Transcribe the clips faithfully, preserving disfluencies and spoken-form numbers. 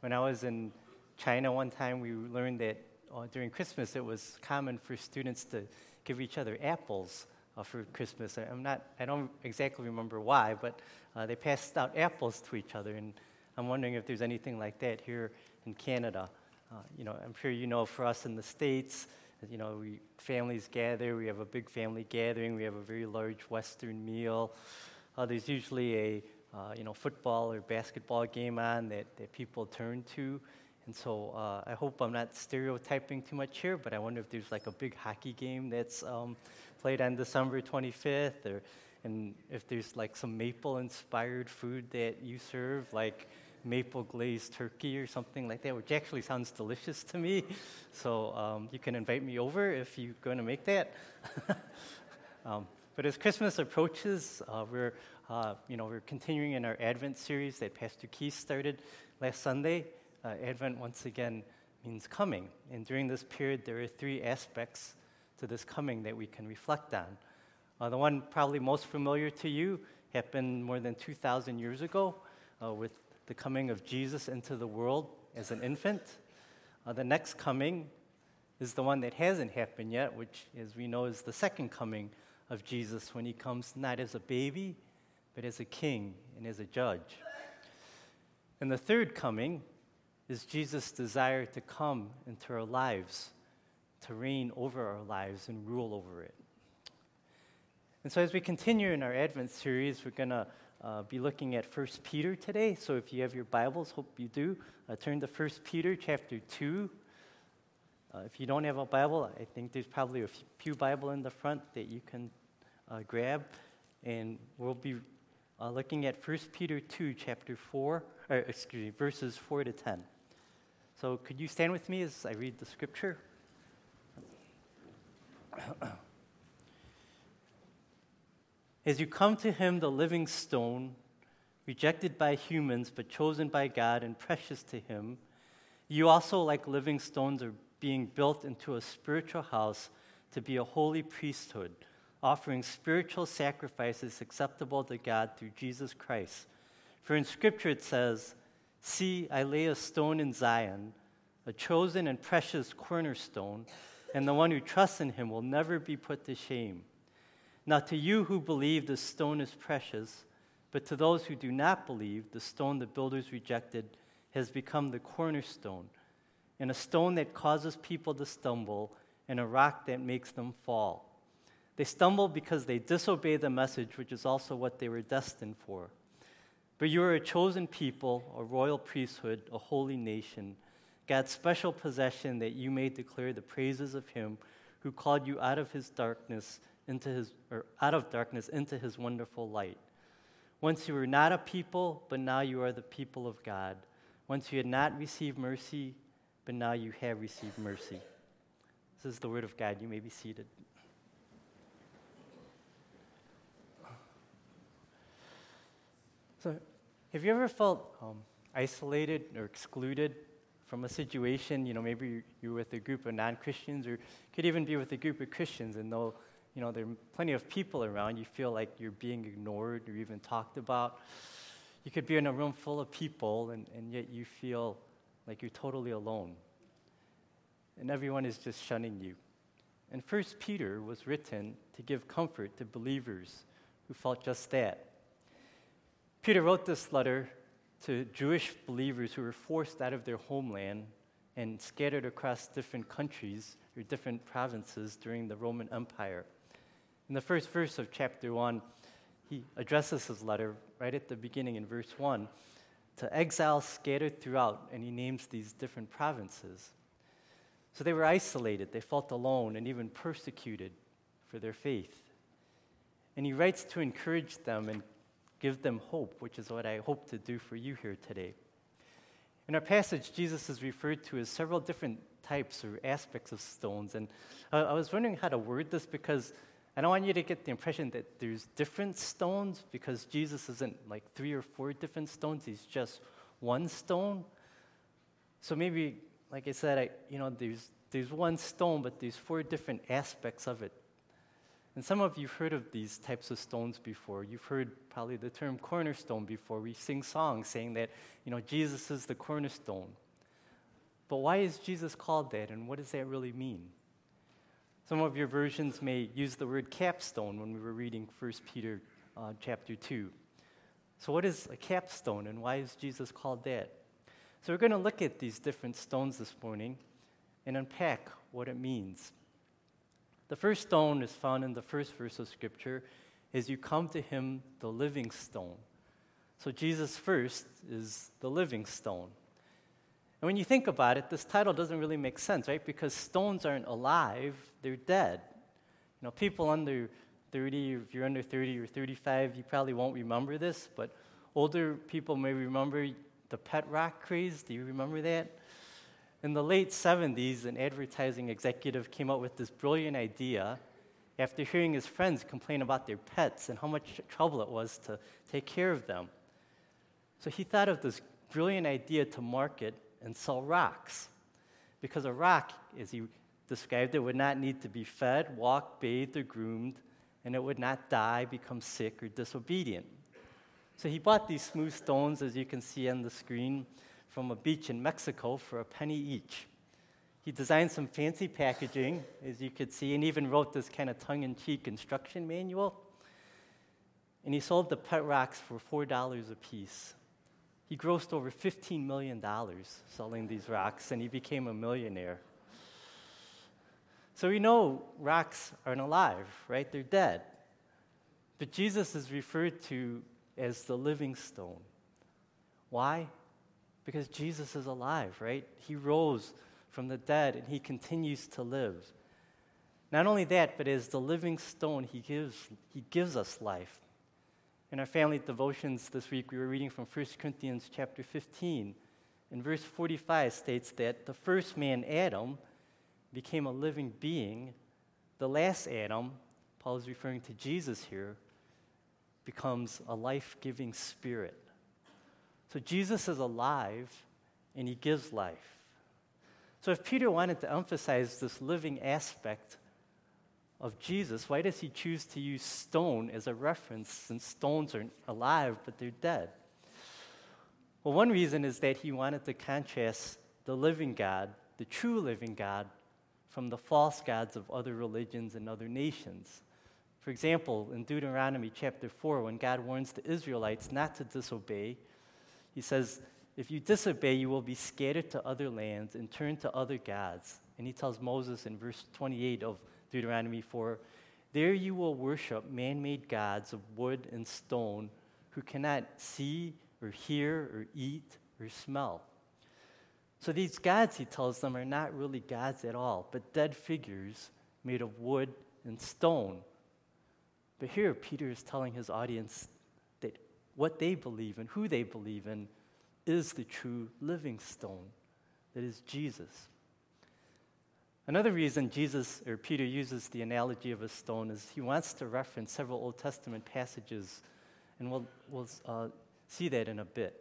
When I was in China one time, we learned that uh, during Christmas it was common for students to give each other apples uh, for Christmas. I- I'm not, I don't exactly remember why, but uh, they passed out apples to each other, and I'm wondering if there's anything like that here in Canada. Uh, you know, I'm sure you know for us in the States, you know, we families gather, we have a big family gathering, we have a very large Western meal. Uh, there's usually a, uh, you know, football or basketball game on that, that people turn to. And so uh, I hope I'm not stereotyping too much here, but I wonder if there's like a big hockey game that's um, played on December twenty-fifth, or and if there's like some maple-inspired food that you serve, like maple glazed turkey or something like that, which actually sounds delicious to me. So um, you can invite me over if you're going to make that. um, but as Christmas approaches, uh, we're uh, you know we're continuing in our Advent series that Pastor Keith started last Sunday. Uh, Advent once again means coming, and during this period there are three aspects to this coming that we can reflect on. Uh, the one probably most familiar to you happened more than two thousand years ago uh, with the coming of Jesus into the world as an infant. Uh, the next coming is the one that hasn't happened yet, which, as we know, is the second coming of Jesus when he comes not as a baby, but as a king and as a judge. And the third coming is Jesus' desire to come into our lives, to reign over our lives and rule over it. And so as we continue in our Advent series, we're going to Uh, be looking at First Peter today. So if you have your Bibles, hope you do, uh, turn to First Peter chapter two. Uh, if you don't have a Bible, I think there's probably a pew Bible in the front that you can uh, grab. And we'll be uh, looking at First Peter two, chapter four, or excuse me, verses four to ten. So could you stand with me as I read the scripture? As you come to him, the living stone, rejected by humans but chosen by God and precious to him, you also, like living stones, are being built into a spiritual house to be a holy priesthood, offering spiritual sacrifices acceptable to God through Jesus Christ. For in Scripture it says, "See, I lay a stone in Zion, a chosen and precious cornerstone, and the one who trusts in him will never be put to shame. Now to you who believe, the stone is precious, but to those who do not believe, the stone the builders rejected has become the cornerstone, and a stone that causes people to stumble, and a rock that makes them fall. They stumble because they disobey the message, which is also what they were destined for. But you are a chosen people, a royal priesthood, a holy nation, God's special possession, that you may declare the praises of him who called you out of his darkness into his or out of darkness into his wonderful light. Once you were not a people, but now you are the people of God. Once you had not received mercy, but now you have received mercy." This is the word of God. You may be seated. So, have you ever felt um, isolated or excluded from a situation? You know, maybe you're with a group of non-Christians, or could even be with a group of Christians, and though you know there are plenty of people around, you feel like you're being ignored or even talked about. You could be in a room full of people, and, and yet you feel like you're totally alone, and everyone is just shunning you. And First Peter was written to give comfort to believers who felt just that. Peter wrote this letter to Jewish believers who were forced out of their homeland and scattered across different countries or different provinces during the Roman Empire. In the first verse of chapter one, he addresses his letter right at the beginning in verse one to exiles scattered throughout, and he names these different provinces. So they were isolated, they felt alone, and even persecuted for their faith. And he writes to encourage them and give them hope, which is what I hope to do for you here today. In our passage, Jesus is referred to as several different types or aspects of stones. And uh, I was wondering how to word this, because I don't want you to get the impression that there's different stones, because Jesus isn't like three or four different stones. He's just one stone. So maybe, like I said, I, you know, there's there's one stone, but there's four different aspects of it. And some of you have heard of these types of stones before. You've heard probably the term cornerstone before. We sing songs saying that, you know, Jesus is the cornerstone. But why is Jesus called that, and what does that really mean? Some of your versions may use the word capstone when we were reading First Peter uh, chapter two. So what is a capstone, and why is Jesus called that? So we're going to look at these different stones this morning and unpack what it means. The first stone is found in the first verse of Scripture, as you come to him, the living stone. So Jesus first is the living stone. And when you think about it, this title doesn't really make sense, right? Because stones aren't alive, they're dead. You know, people under thirty, if you're under thirty or thirty-five, you probably won't remember this, but older people may remember the pet rock craze. Do you remember that? In the late seventies, an advertising executive came up with this brilliant idea after hearing his friends complain about their pets and how much trouble it was to take care of them. So he thought of this brilliant idea to market and sell rocks. Because a rock, as he described it, would not need to be fed, walked, bathed, or groomed, and it would not die, become sick, or disobedient. So he bought these smooth stones, as you can see on the screen, from a beach in Mexico for a penny each. He designed some fancy packaging, as you could see, and even wrote this kind of tongue-in-cheek instruction manual. And he sold the pet rocks for four dollars a piece. He grossed over fifteen million dollars selling these rocks, and he became a millionaire. So we know rocks aren't alive, right? They're dead. But Jesus is referred to as the living stone. Why? Because Jesus is alive, right? He rose from the dead, and he continues to live. Not only that, but as the living stone, he gives, he gives us life. In our family devotions this week, we were reading from First Corinthians chapter fifteen, and verse forty-five states that the first man, Adam, became a living being. The last Adam, Paul is referring to Jesus here, becomes a life-giving spirit. So Jesus is alive, and he gives life. So if Peter wanted to emphasize this living aspect of Jesus, why does he choose to use stone as a reference, since stones aren't alive, but they're dead? Well, one reason is that he wanted to contrast the living God, the true living God, from the false gods of other religions and other nations. For example, in Deuteronomy chapter four, when God warns the Israelites not to disobey, he says, if you disobey, you will be scattered to other lands and turn to other gods. And he tells Moses in verse twenty-eight of Deuteronomy four, there you will worship man-made gods of wood and stone who cannot see or hear or eat or smell. So these gods, he tells them, are not really gods at all, but dead figures made of wood and stone. But here, Peter is telling his audience that what they believe in, who they believe in, is the true living stone, that is Jesus. Another reason Jesus, or Peter, uses the analogy of a stone is he wants to reference several Old Testament passages, and we'll, we'll uh, see that in a bit.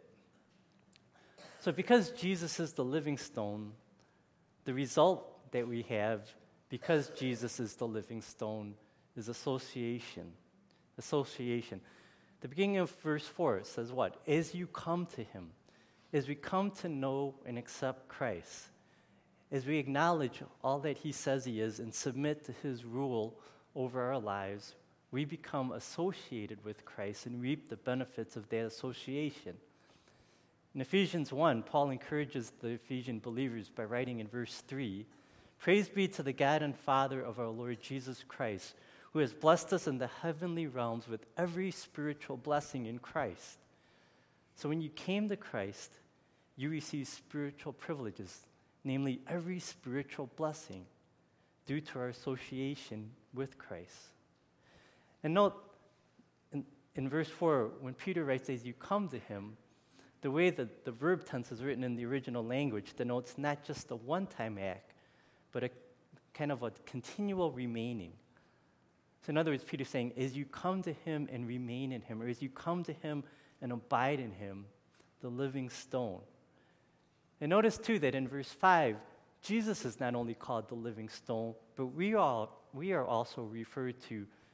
So because Jesus is the living stone, the result that we have, because Jesus is the living stone, is association. Association. The beginning of verse four says what? As you come to him, as we come to know and accept Christ, as we acknowledge all that he says he is and submit to his rule over our lives, we become associated with Christ and reap the benefits of that association. In Ephesians one, Paul encourages the Ephesian believers by writing in verse three, praise be to the God and Father of our Lord Jesus Christ, who has blessed us in the heavenly realms with every spiritual blessing in Christ. So when you came to Christ, you received spiritual privileges, namely every spiritual blessing due to our association with Christ. And note, in, in verse four, when Peter writes, as you come to him, the way that the verb tense is written in the original language denotes not just a one-time act, but a kind of a continual remaining. So in other words, Peter's saying, as you come to him and remain in him, or as you come to him and abide in him, the living stone. And notice too that in verse five, Jesus is not only called the living stone, but we are, we are also referred to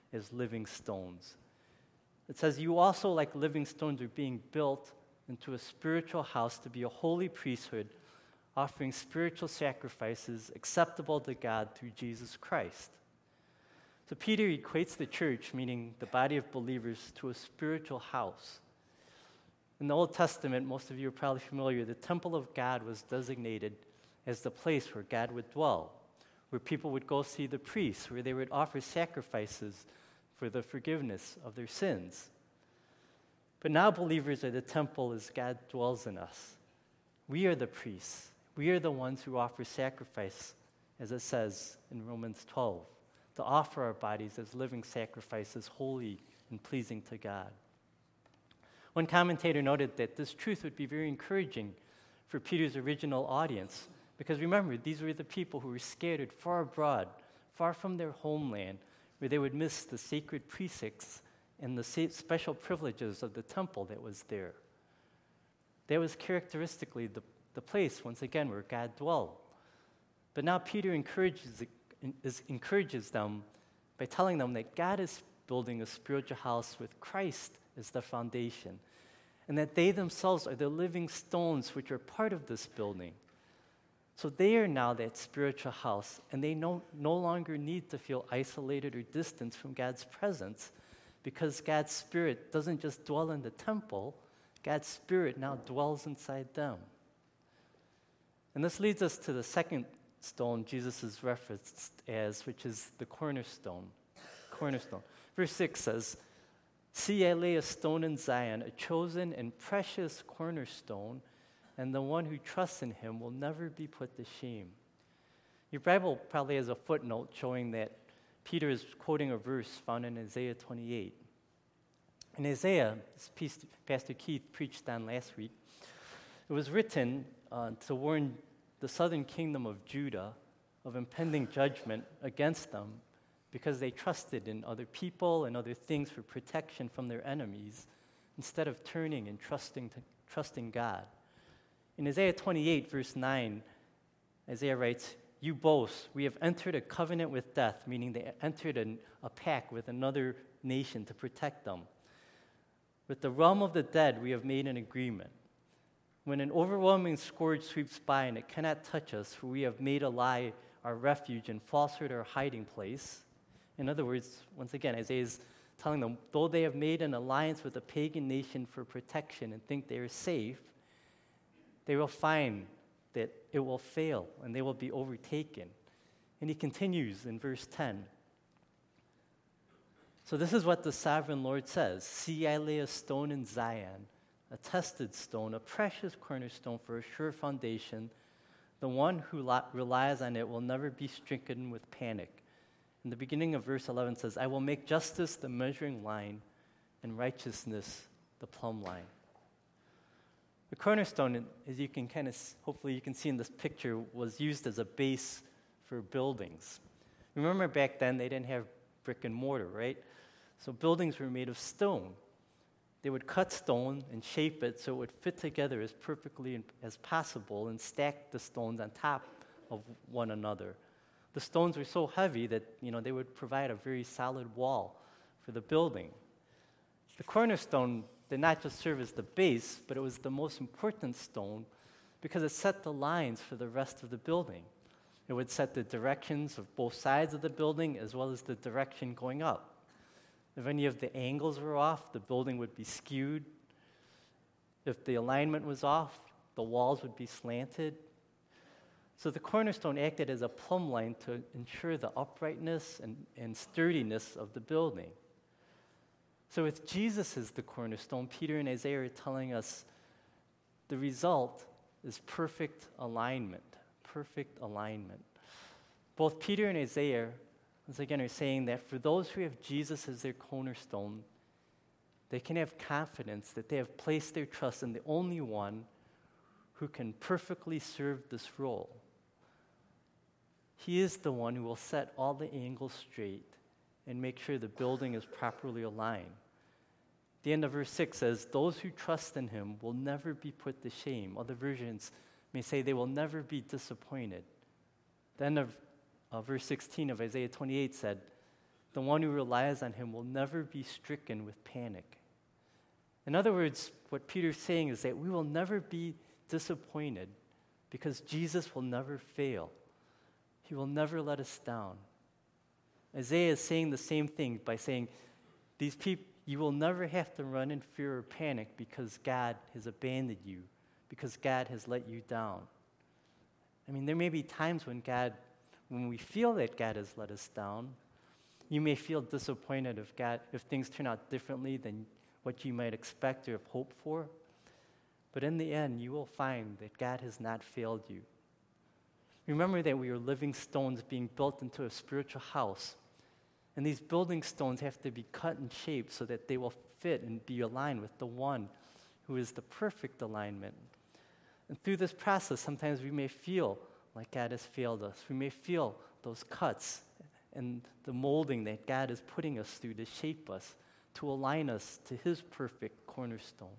as living stones. It says, you also, like living stones, are being built into a spiritual house to be a holy priesthood, offering spiritual sacrifices acceptable to God through Jesus Christ. So Peter equates the church, meaning the body of believers, to a spiritual house. In the Old Testament, most of you are probably familiar, the temple of God was designated as the place where God would dwell, where people would go see the priests, where they would offer sacrifices for the forgiveness of their sins. But now believers are the temple as God dwells in us. We are the priests. We are the ones who offer sacrifice, as it says in Romans twelve, to offer our bodies as living sacrifices, holy and pleasing to God. One commentator noted that this truth would be very encouraging for Peter's original audience, because remember, these were the people who were scattered far abroad, far from their homeland, where they would miss the sacred precincts and the special privileges of the temple that was there. That was characteristically the, the place, once again, where God dwelled. But now Peter encourages, is, encourages them by telling them that God is building a spiritual house with Christ as the foundation, and that they themselves are the living stones which are part of this building. So they are now that spiritual house, and they no, no longer need to feel isolated or distant from God's presence, because God's Spirit doesn't just dwell in the temple, God's Spirit now dwells inside them. And this leads us to the second stone Jesus is referenced as, which is the cornerstone. Cornerstone. Verse six says, "See, I lay a stone in Zion, a chosen and precious cornerstone, and the one who trusts in him will never be put to shame." Your Bible probably has a footnote showing that Peter is quoting a verse found in Isaiah twenty-eight. In Isaiah, this piece Pastor Keith preached on last week, it was written uh, to warn the southern kingdom of Judah of impending judgment against them because they trusted in other people and other things for protection from their enemies instead of turning and trusting, to, trusting God. In Isaiah twenty-eight, verse nine, Isaiah writes, "You boast, we have entered a covenant with death," meaning they entered an, a pact with another nation to protect them. "With the realm of the dead, we have made an agreement. When an overwhelming scourge sweeps by and it cannot touch us, for we have made a lie our refuge and falsehood our hiding place." In other words, once again, Isaiah is telling them, though they have made an alliance with a pagan nation for protection and think they are safe, they will find that it will fail and they will be overtaken. And he continues in verse ten. "So this is what the sovereign Lord says, see, I lay a stone in Zion, a tested stone, a precious cornerstone for a sure foundation. The one who lo- relies on it will never be stricken with panic." In the beginning of verse eleven says, "I will make justice the measuring line and righteousness the plumb line." The cornerstone, as you can kind of, hopefully you can see in this picture, was used as a base for buildings. Remember back then they didn't have brick and mortar, right? So buildings were made of stone. They would cut stone and shape it so it would fit together as perfectly as possible and stack the stones on top of one another. The stones were so heavy that, you know, they would provide a very solid wall for the building. The cornerstone did not just serve as the base, but it was the most important stone because it set the lines for the rest of the building. It would set the directions of both sides of the building as well as the direction going up. If any of the angles were off, the building would be skewed. If the alignment was off, the walls would be slanted. So the cornerstone acted as a plumb line to ensure the uprightness and, and sturdiness of the building. So with Jesus as the cornerstone, Peter and Isaiah are telling us the result is perfect alignment. Perfect alignment. Both Peter and Isaiah, once again, are saying that for those who have Jesus as their cornerstone, they can have confidence that they have placed their trust in the only one who can perfectly serve this role. He is the one who will set all the angles straight and make sure the building is properly aligned. The end of verse six says, "Those who trust in him will never be put to shame." Other versions may say they will never be disappointed. The end of uh, verse sixteen of Isaiah twenty-eight said, the one who relies on him will never be stricken with panic. In other words, what Peter's saying is that we will never be disappointed because Jesus will never fail. He will never let us down. Isaiah is saying the same thing by saying, these people, you will never have to run in fear or panic because God has abandoned you, because God has let you down. I mean, there may be times when God, when we feel that God has let us down. You may feel disappointed if God, if things turn out differently than what you might expect or have hoped for. But in the end, you will find that God has not failed you. Remember that we are living stones being built into a spiritual house. And these building stones have to be cut and shaped so that they will fit and be aligned with the one who is the perfect alignment. And through this process, sometimes we may feel like God has failed us. We may feel those cuts and the molding that God is putting us through to shape us, to align us to his perfect cornerstone.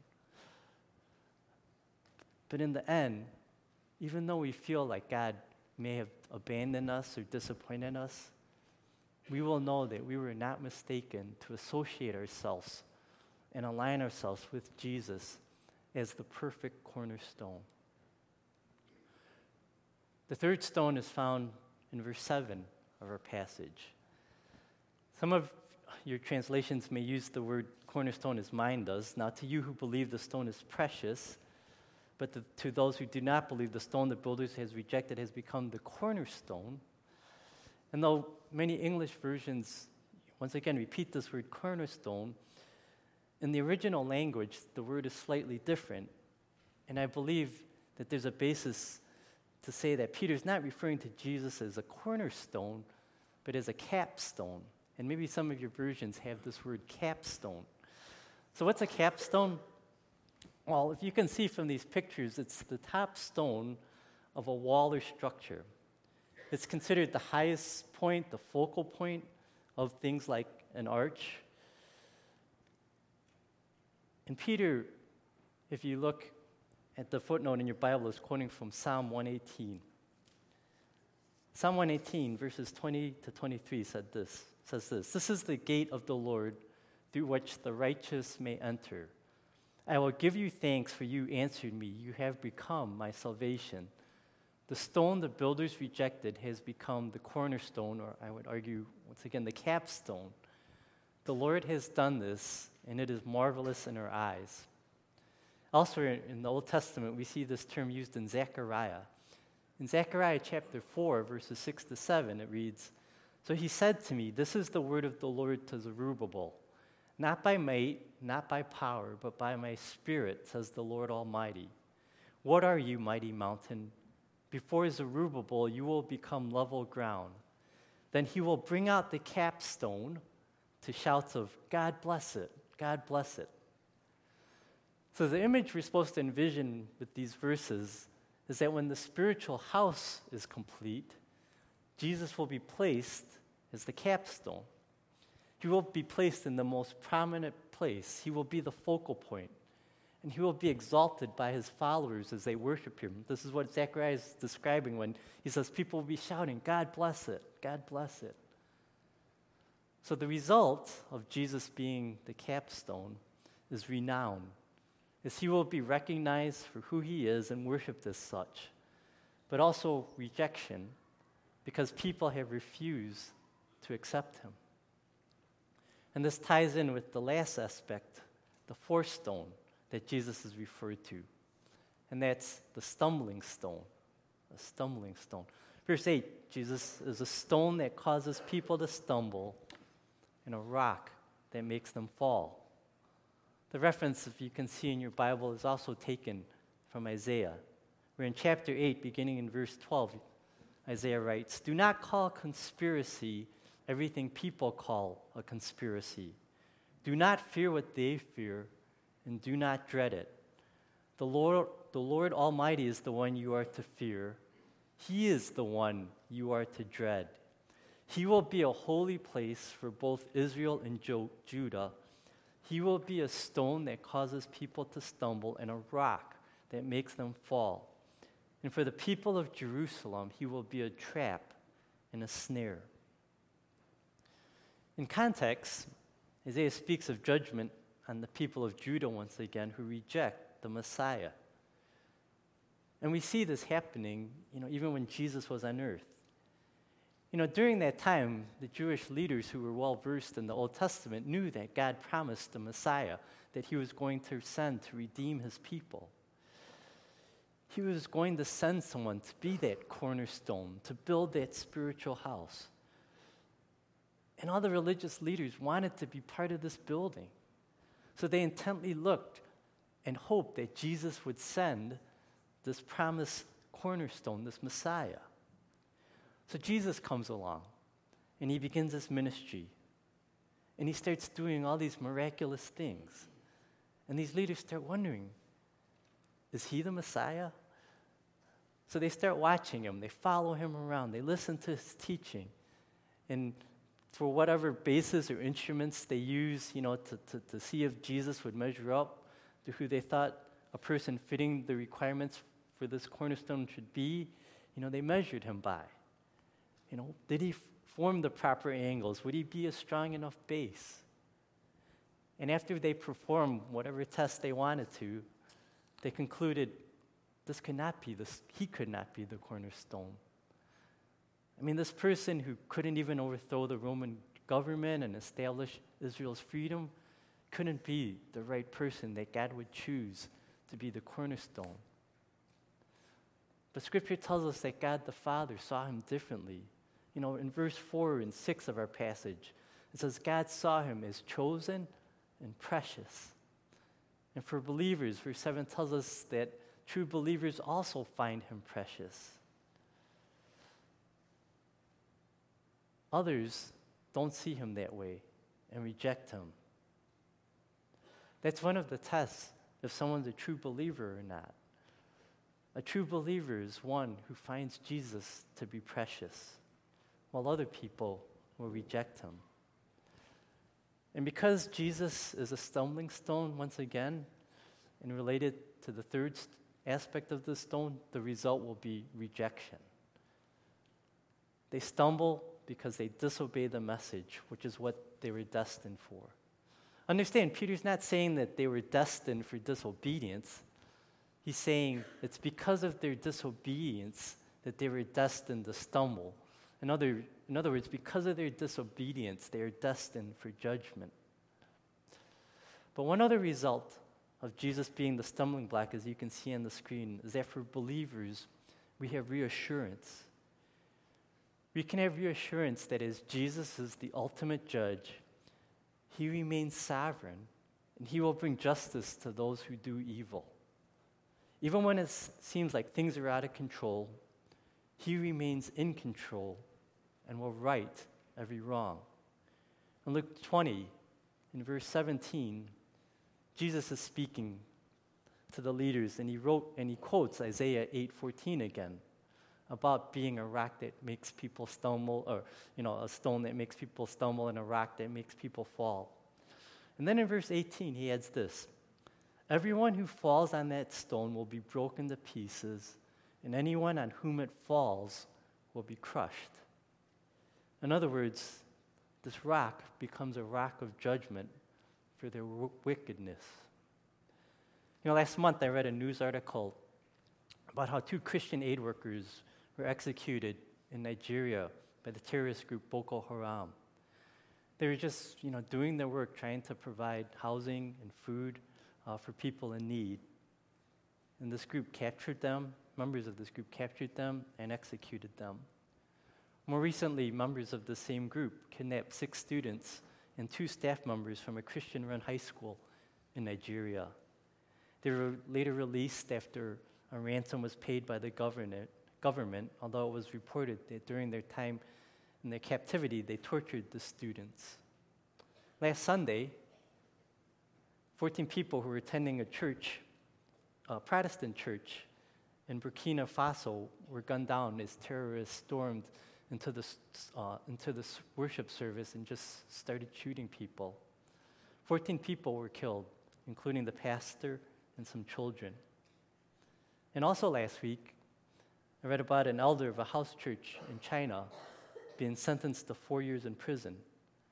But in the end, even though we feel like God may have abandoned us or disappointed us, we will know that we were not mistaken to associate ourselves and align ourselves with Jesus as the perfect cornerstone. The third stone is found in verse seven of our passage. Some of your translations may use the word cornerstone as mine does. Now, to you who believe the stone is precious, but the, to those who do not believe, the stone the builders has rejected has become the cornerstone. And though many English versions, once again, repeat this word cornerstone, in the original language, the word is slightly different. And I believe that there's a basis to say that Peter's not referring to Jesus as a cornerstone, but as a capstone. And maybe some of your versions have this word capstone. So what's a capstone? Well, if you can see from these pictures, it's the top stone of a wall or structure. It's considered the highest point, the focal point of things like an arch. And Peter, if you look at the footnote in your Bible, is quoting from Psalm one eighteen. Psalm one eighteen, verses twenty to twenty-three said this, says this, "This is the gate of the Lord through which the righteous may enter. I will give you thanks, for you answered me. You have become my salvation. The stone the builders rejected has become the cornerstone," or I would argue, once again, the capstone. "The Lord has done this, and it is marvelous in our eyes." Also, in the Old Testament, we see this term used in Zechariah. In Zechariah chapter four, verses six to seven, it reads, "So he said to me, 'This is the word of the Lord to Zerubbabel. Not by might, not by power, but by my Spirit, says the Lord Almighty. What are you, mighty mountain? Before Zerubbabel, you will become level ground. Then he will bring out the capstone to shouts of, 'God bless it, God bless it.'" So the image we're supposed to envision with these verses is that when the spiritual house is complete, Jesus will be placed as the capstone. He will be placed in the most prominent place. He will be the focal point. And he will be exalted by his followers as they worship him. This is what Zechariah is describing when he says people will be shouting, "God bless it, God bless it." So the result of Jesus being the capstone is renown, as he will be recognized for who he is and worshiped as such, but also rejection, because people have refused to accept him. And this ties in with the last aspect, the fourth stone that Jesus is referred to, and that's the stumbling stone, a stumbling stone. Verse eight, Jesus is a stone that causes people to stumble and a rock that makes them fall. The reference, if you can see in your Bible, is also taken from Isaiah, where in chapter eight, beginning in verse twelve, Isaiah writes, "Do not call conspiracy everything people call a conspiracy. Do not fear what they fear, and do not dread it. The Lord, the Lord Almighty is the one you are to fear. He is the one you are to dread. He will be a holy place for both Israel and Jo- Judah. He will be a stone that causes people to stumble and a rock that makes them fall. And for the people of Jerusalem, he will be a trap and a snare." In context, Isaiah speaks of judgment on the people of Judah once again who reject the Messiah. And we see this happening, you know, even when Jesus was on earth. You know, during that time, the Jewish leaders who were well versed in the Old Testament knew that God promised the Messiah, that he was going to send to redeem his people. He was going to send someone to be that cornerstone, to build that spiritual house. And all the religious leaders wanted to be part of this building. So they intently looked and hoped that Jesus would send this promised cornerstone, this Messiah. So Jesus comes along, and he begins his ministry. And he starts doing all these miraculous things. And these leaders start wondering, is he the Messiah? So they start watching him. They follow him around. They listen to his teaching. And for whatever bases or instruments they use, you know, to, to, to see if Jesus would measure up to who they thought a person fitting the requirements for this cornerstone should be, you know, they measured him by. You know, did he f- form the proper angles? Would he be a strong enough base? And after they performed whatever test they wanted to, they concluded this could not be this, he could not be the cornerstone. I mean, this person who couldn't even overthrow the Roman government and establish Israel's freedom couldn't be the right person that God would choose to be the cornerstone. But Scripture tells us that God the Father saw him differently. You know, in verse four and six of our passage, it says, God saw him as chosen and precious. And for believers, verse seven tells us that true believers also find him precious. Others don't see him that way and reject him. That's one of the tests if someone's a true believer or not. A true believer is one who finds Jesus to be precious, while other people will reject him. And because Jesus is a stumbling stone, once again, and related to the third st- aspect of the stone, the result will be rejection. They stumble because they disobey the message, which is what they were destined for. Understand, Peter's not saying that they were destined for disobedience. He's saying it's because of their disobedience that they were destined to stumble. In other, in other words, because of their disobedience, they are destined for judgment. But one other result of Jesus being the stumbling block, as you can see on the screen, is that for believers, we have reassurance. We can have reassurance that as Jesus is the ultimate judge, he remains sovereign, and he will bring justice to those who do evil. Even when it seems like things are out of control, he remains in control and will right every wrong. In Luke twenty, in verse seventeen, Jesus is speaking to the leaders, and he wrote and he quotes Isaiah eight fourteen again about being a rock that makes people stumble, or you know, a stone that makes people stumble and a rock that makes people fall. And then in verse eighteen, he adds this: everyone who falls on that stone will be broken to pieces, and anyone on whom it falls will be crushed. In other words, this rock becomes a rock of judgment for their w- wickedness. You know, last month I read a news article about how two Christian aid workers were executed in Nigeria by the terrorist group Boko Haram. They were just, you know, doing their work, trying to provide housing and food uh, for people in need. And this group captured them, members of this group captured them and executed them. More recently, members of the same group kidnapped six students and two staff members from a Christian-run high school in Nigeria. They were later released after a ransom was paid by the government, government, although it was reported that during their time in their captivity, they tortured the students. Last Sunday, fourteen people who were attending a church, a Protestant church in Burkina Faso, were gunned down as terrorists stormed into the, uh, into the worship service and just started shooting people. fourteen people were killed, including the pastor and some children. And also last week, I read about an elder of a house church in China being sentenced to four years in prison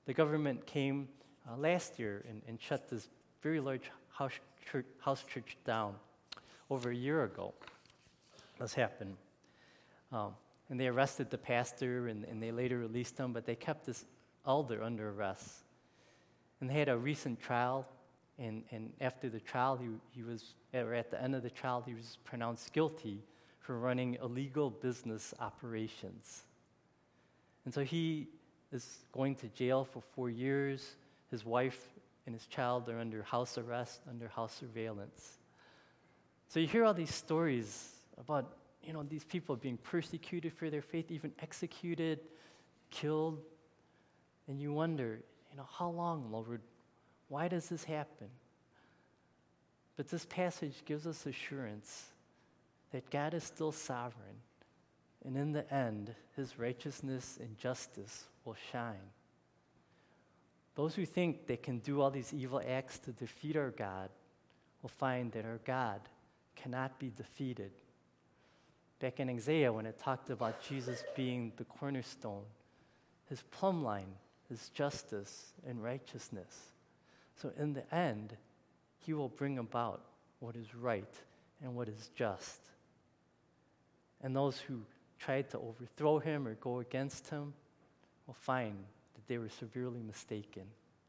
the government came uh, last year and, and shut this very large house church, house church down over a year ago. This happened. Um, and they arrested the pastor, and, and they later released him, but they kept this elder under arrest. And they had a recent trial, and, and after the trial, he, he was, or at the end of the trial, he was pronounced guilty for running illegal business operations. And so he is going to jail for four years. His wife and his child are under house arrest, under house surveillance. So you hear all these stories about, you know, these people being persecuted for their faith, even executed, killed, and you wonder, you know, how long, Lord? Why does this happen? But this passage gives us assurance that God is still sovereign, and in the end, his righteousness and justice will shine. Those who think they can do all these evil acts to defeat our God will find that our God cannot be defeated. Back in Isaiah, when it talked about Jesus being the cornerstone, his plumb line is justice and righteousness. So in the end, he will bring about what is right and what is just. And those who tried to overthrow him or go against him will find that they were severely mistaken.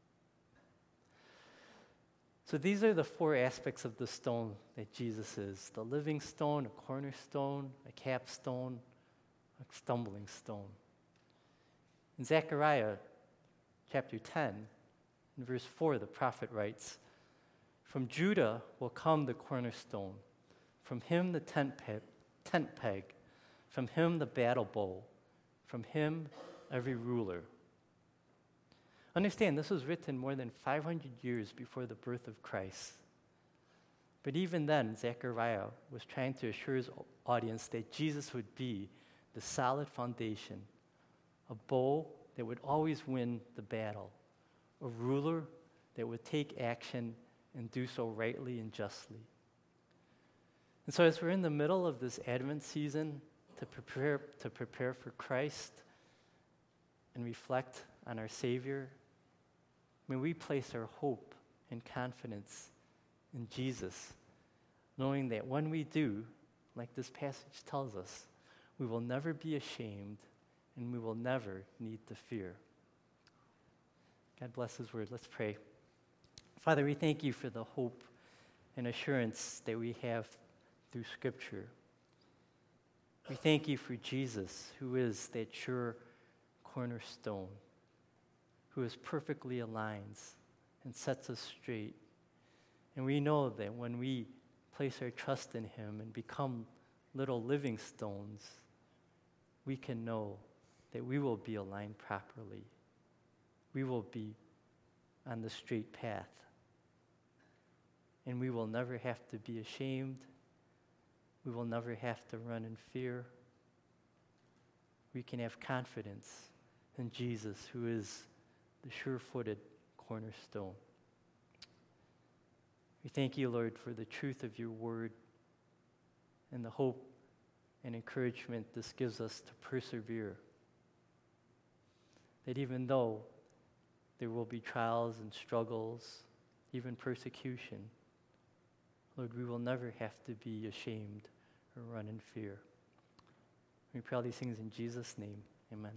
So these are the four aspects of the stone that Jesus is: the living stone, a cornerstone, a capstone, a stumbling stone. In Zechariah chapter ten, in verse four, the prophet writes, "From Judah will come the cornerstone, from him the tent peg, tent peg, from him the battle bow, from him every ruler." Understand, this was written more than five hundred years before the birth of Christ. But even then, Zechariah was trying to assure his audience that Jesus would be the solid foundation, a bow that would always win the battle, a ruler that would take action and do so rightly and justly. And so as we're in the middle of this Advent season to prepare, to prepare for Christ and reflect on our Savior, may we place our hope and confidence in Jesus, knowing that when we do, like this passage tells us, we will never be ashamed and we will never need to fear. God bless his word. Let's pray. Father, we thank you for the hope and assurance that we have through Scripture. We thank you for Jesus, who is that sure cornerstone, who is perfectly aligns and sets us straight. And we know that when we place our trust in him and become little living stones, we can know that we will be aligned properly. We will be on the straight path. And we will never have to be ashamed. We will never have to run in fear. We can have confidence in Jesus, who is the sure-footed cornerstone. We thank you, Lord, for the truth of your word and the hope and encouragement this gives us to persevere. That even though there will be trials and struggles, even persecution, Lord, we will never have to be ashamed or run in fear. We pray all these things in Jesus' name. Amen.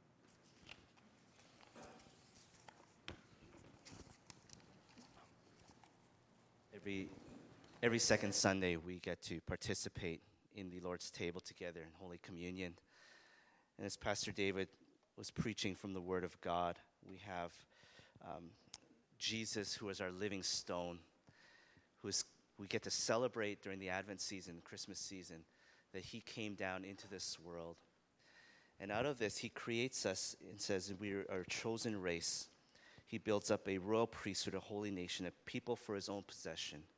Every, every second Sunday, we get to participate in the Lord's table together in Holy Communion. And as Pastor David was preaching from the Word of God, we have um, Jesus, who is our living stone, who is, we get to celebrate during the Advent season, Christmas season, that he came down into this world. And out of this, he creates us and says we are a chosen race. He builds up a royal priesthood, a holy nation, a people for his own possession.